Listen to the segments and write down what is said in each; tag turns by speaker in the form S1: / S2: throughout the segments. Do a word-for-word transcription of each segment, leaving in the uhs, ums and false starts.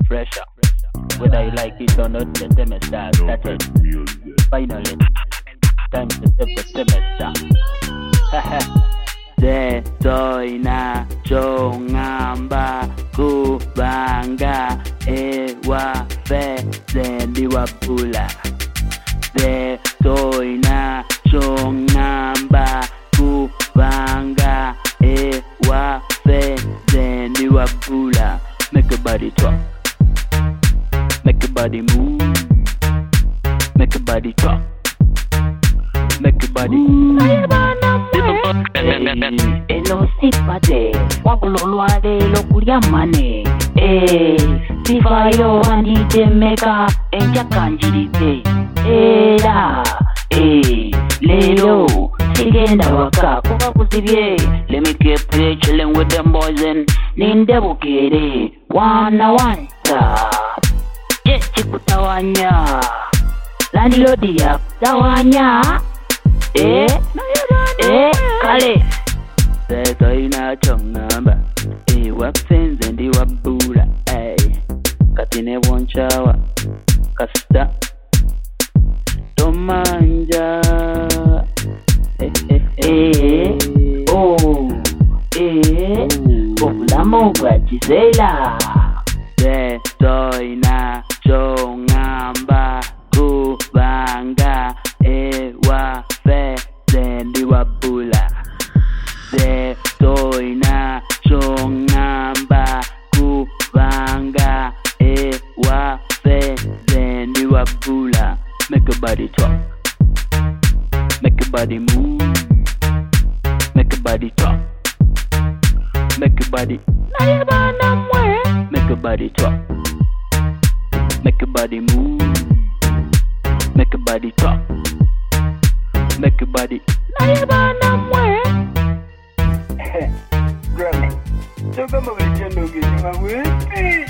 S1: Pressure. Whether you like it or not, the semester started. Finally, time to step the semester. De soy na chongamba kubanga ewa fe zendi wapula. De soy na chongamba kubanga ewa fe zendi wapula. Make your body talk, make your body move, make your body talk, make your body move.
S2: Elo sipate wakulolwale lokulyamane eh sifayo anditemeka enjakanjirize era eh lelo sigenda waka kuba kuzibye. Let me keep play chilling with them boys and nindebukere wana wanta ye chikutawanya landlord ya tawanya eh eh kale
S1: de soy na chongamba ewa fe zendi wapula. Ay katine wonchawa kasta tomanja eh eh
S2: eh oh eh populamo kwa chisela.
S1: De soy na chongamba kubanga ewa fe zendi wapula. De soy na chongamba kubanga ewa fe zendi wapula. Make your body talk, make your body move, make your body talk, make your body make your body talk, make your body move, make your body talk, make your body.
S3: Grammy, so come over to the kitchen with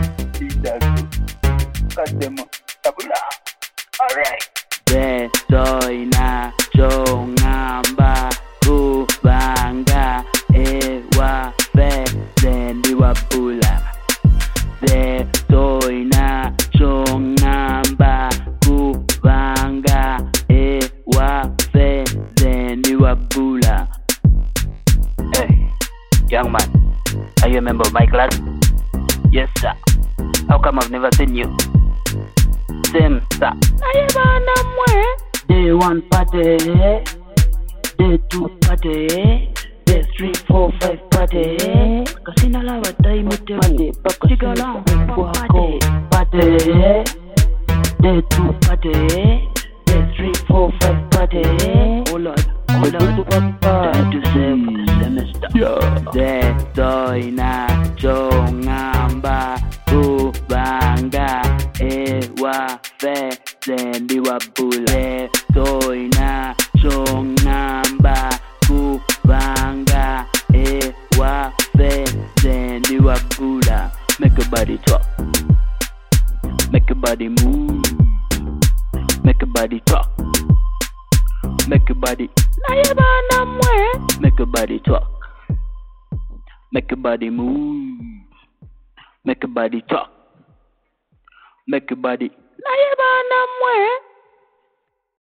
S3: cut them up. Alright.
S1: De soy na chongamba kubanga ewa fe zendi wapula. De soy na chongamba kubanga ewa fe zendi wapula. Hey, young man, are you a member of my class? Yes, sir. How come I've never seen you? Same, sir.
S2: Day one party, day two party, day three, four, five party. Kasina lava time party, pakasika lang party, party. Day two party, day three, four, five party. Oh Lord, oh Lord, time to save the semester.
S1: De soy na chongamba kubanga ewa fe zendi wapula. De soy na chongamba kubanga ewa fe zendi wapula. Make your body talk, make your body move, make your body talk, make your body make your body talk, make your body move, make your body talk, make your body.